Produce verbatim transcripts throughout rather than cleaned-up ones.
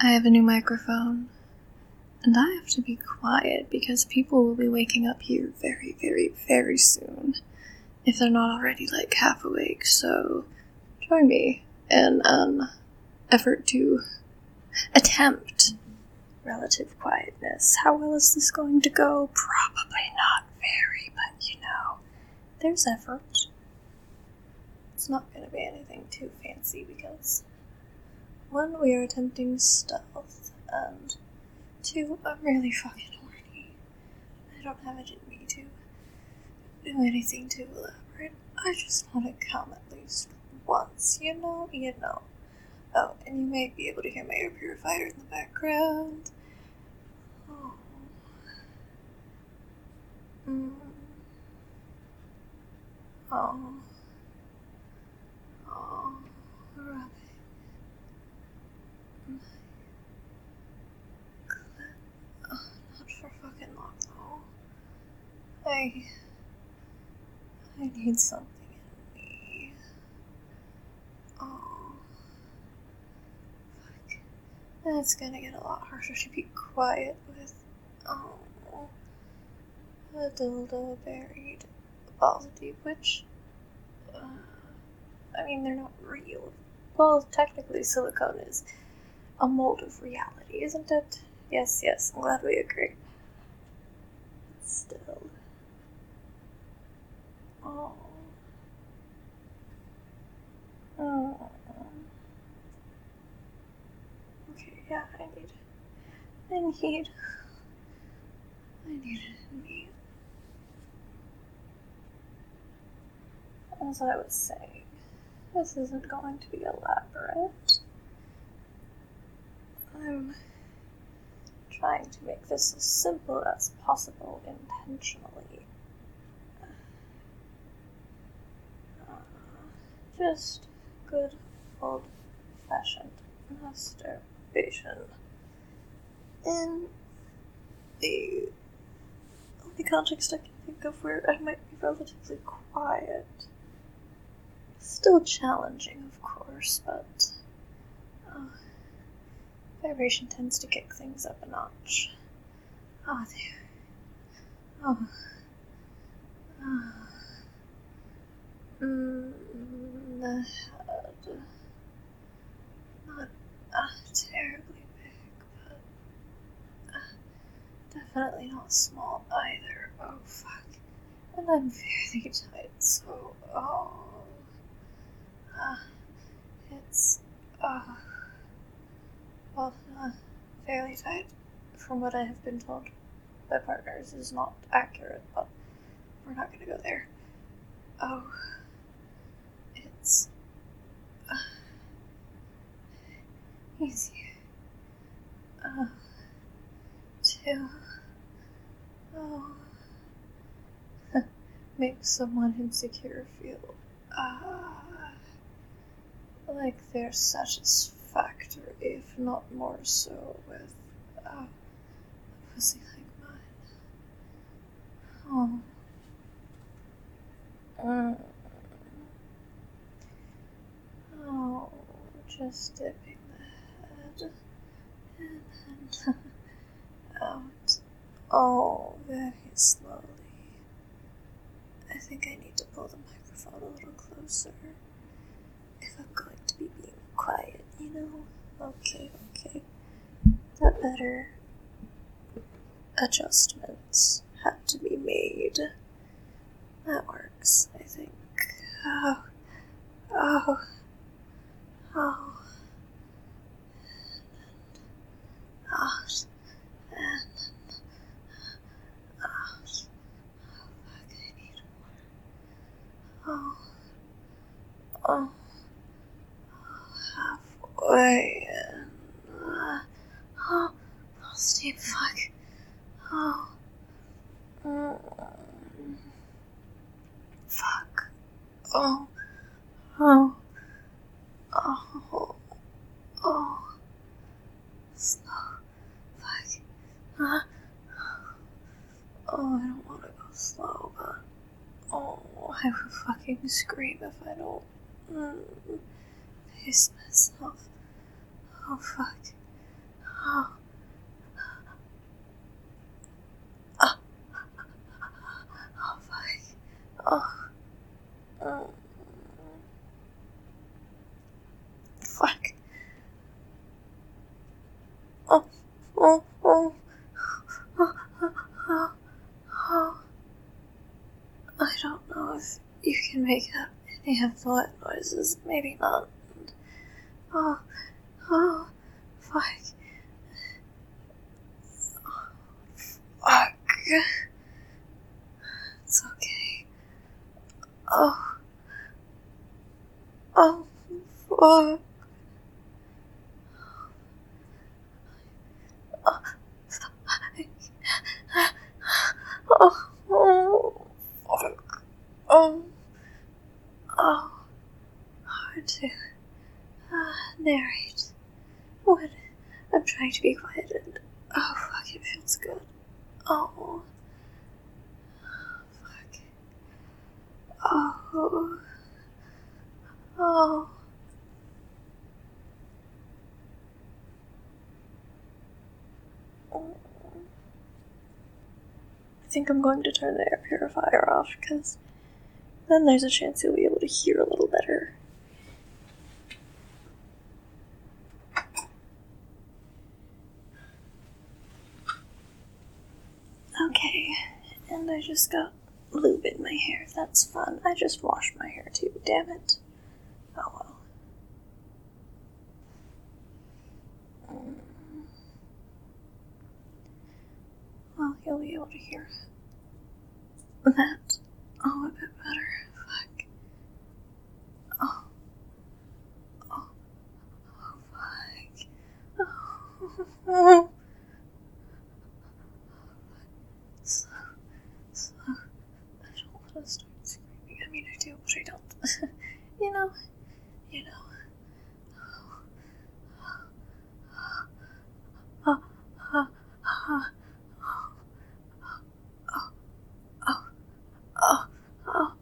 I have a new microphone, and I have to be quiet because people will be waking up here very, very, very soon, if they're not already like half awake, so join me in an effort to attempt relative quietness. How well is this going to go? Probably not very, but you know, there's effort. It's not going to be anything too fancy because, one, we are attempting stealth, and two, I'm really fucking horny. I don't have it in me to do anything too elaborate. I just want to come at least once, you know? You know. Oh, and you may be able to hear my air purifier in the background. Oh. Mm. Oh. Oh. Rubbing. Oh, not for fucking long, though. I... I need something in me. Oh. Fuck. It's gonna get a lot harsher to be quiet with. Oh. A dildo buried balls deep, which, uh, I mean, they're not real. Well, technically, silicone is a mold of reality, isn't it? Yes, yes, I'm glad we agree. Still. Oh. Oh. Okay, yeah, I need. I need. I need it in me. As I was saying, this isn't going to be elaborate. I'm trying to make this as simple as possible intentionally. Uh, just good old-fashioned masturbation. In the only context I can think of where I might be relatively quiet. Still challenging, of course, but uh, vibration tends to kick things up a notch. Oh, there. Oh. Oh. Mm, the head. Not uh, terribly big, but uh, definitely not small either. Oh, fuck. And I'm fairly tight, so, oh. Uh, it's, uh, well, uh, fairly tight, from what I have been told by partners, is not accurate, but we're not gonna go there. Oh, it's, uh, easier, uh, to, oh, make someone insecure feel, uh, like they're satisfactory, if not more so, with uh, a pussy like mine. Oh. Mm. Oh, just dipping the head in and out. Oh, very slowly. I think I need to pull the microphone a little closer. If I'm going to be being quiet, you know? Okay, okay. That better adjustments have to be made. That works, I think. Oh, oh, oh. And out, and out. Oh, fuck, I need more. Oh, oh. Halfway in. Uh, oh, oh, Steve, fuck. Oh. Mm. Fuck. Oh. Oh. Oh. Oh. Slow. Fuck. Uh. Oh, I don't want to go slow, but. Oh, I would fucking scream if I don't. Mm. Pace myself. Oh, fuck. Oh. Oh. Oh, fuck. Oh. Mm. Fuck. Oh. Oh. Oh. Oh. Oh. Oh. I don't know if you can make out any of the wet noises. Maybe not. Oh. Oh. Fuck. Oh. Fuck. It's okay. Oh. Oh. Fuck. Oh, oh, fuck. Oh, oh, hard to uh, narrate. What? I'm trying to be quiet and, oh, fuck, it feels good. Oh, fuck. Oh, oh. I think I'm going to turn the air purifier off, because then there's a chance you'll be able to hear a little better. Okay, and I just got lube in my hair. That's fun. I just washed my hair too, damn it. Oh well. Mm. Well, you'll be able to hear that oh, a bit better. Fuck. Oh. Oh. Oh, fuck. Oh. So, so, I don't want to start screaming. I mean, I do, but I don't. you know? You know. Oh. Oh. Oh. Oh. Oh. Oh.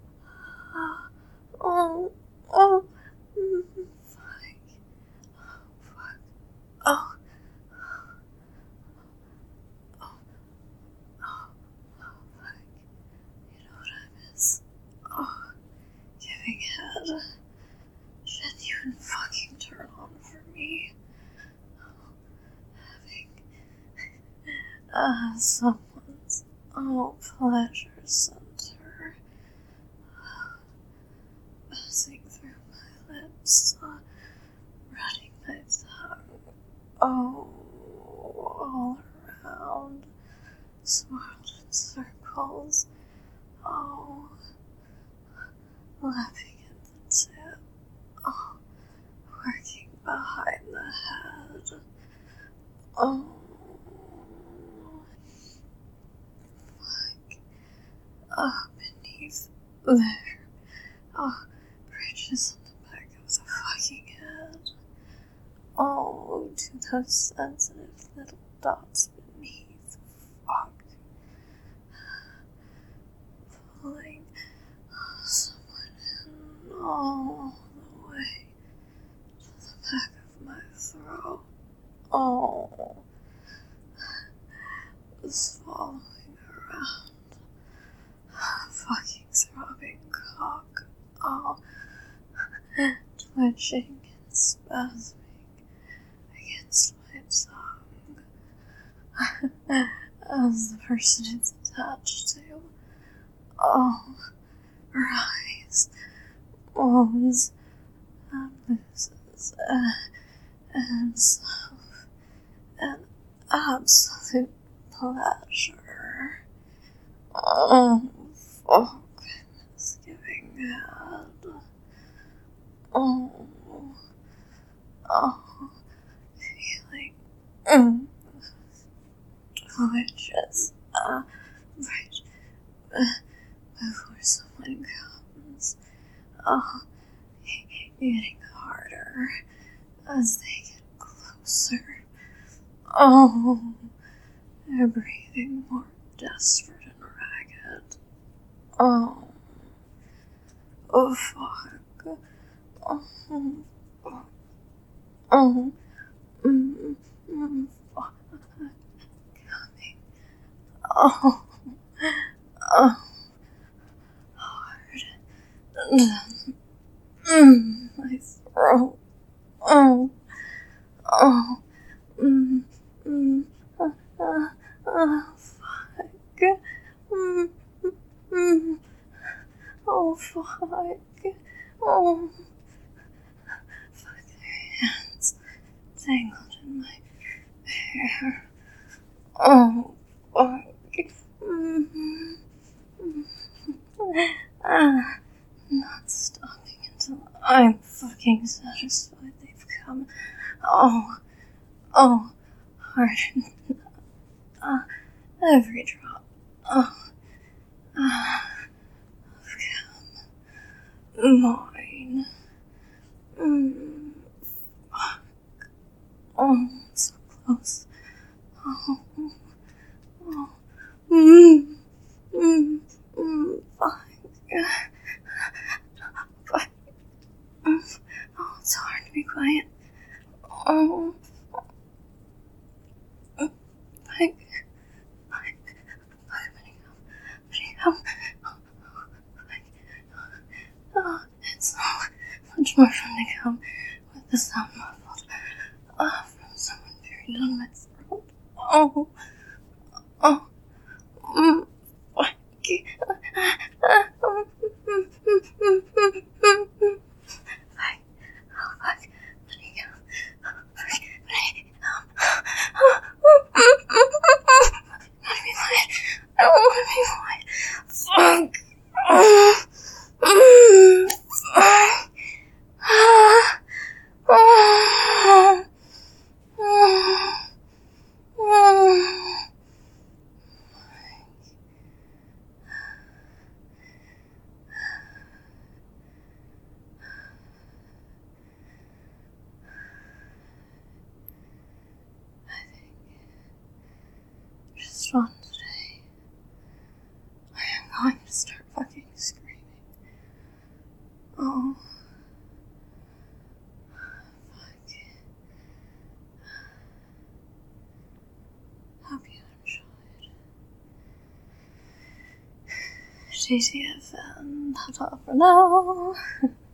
Oh. Oh. Mm, fuck. Oh, fuck. Oh. Oh. Oh. Oh, fuck. You know what I miss? Oh. Giving head. Genuine fucking turn on for me. Oh. Having uh, someone's oh pleasure center buzzing through my lips, uh, running my tongue, oh, all around, swirled in circles, oh, lapping at the tip, oh, working behind the head, oh. Oh, beneath there. Oh, bridges on the back of the fucking head. Oh, to those sensitive little dots beneath. Fuck. Pulling someone in all the way to the back of my throat. Oh. Swallowing around. Fucking throbbing cock. Oh. Twitching and spasming against my tongue. As the person it's attached to. Oh. Rise. Moans. And loses. Uh, and self. And absolute pleasure. Oh. Oh, goodness, giving head. Oh, oh, feeling, mm, delicious, uh, right, uh, before someone comes, oh, getting harder as they get closer, oh, they're breathing more desperate and ragged. Oh, oh, fuck. Oh, oh, oh, mm, mm, Oh. Oh. Hard. Mm, my throat. Oh. Oh. Mm. Mm. Uh, uh, uh, fuck. Mm. Mm. Oh, fuck. Oh. Fuck, their hands tangled in my hair. Oh, fuck. Mm. Ah, not stopping until I'm fucking satisfied they've come. Oh, oh, hard. Uh, every drop. Oh, ah, of cum. Mine. Mm, fuck. Oh, so close. Oh, oh. Mm, mm, mm, fuck. Fuck. Mm. Oh, it's hard to be quiet. Oh. Fuck. Fuck. Fuck. Fuck. Oh, it's so much more fun to come with the sound muffled uh, from someone buried on my throat. Oh. Oh. Mm. Fuck. I don't want to be quiet. Fuck. Oh. Mm. Fuck. Ah. Oh. Oh. Oh. I think just one today I am going to start fucking screaming. Oh. Fuck. Hope you enjoyed. J C F N, that's all for now.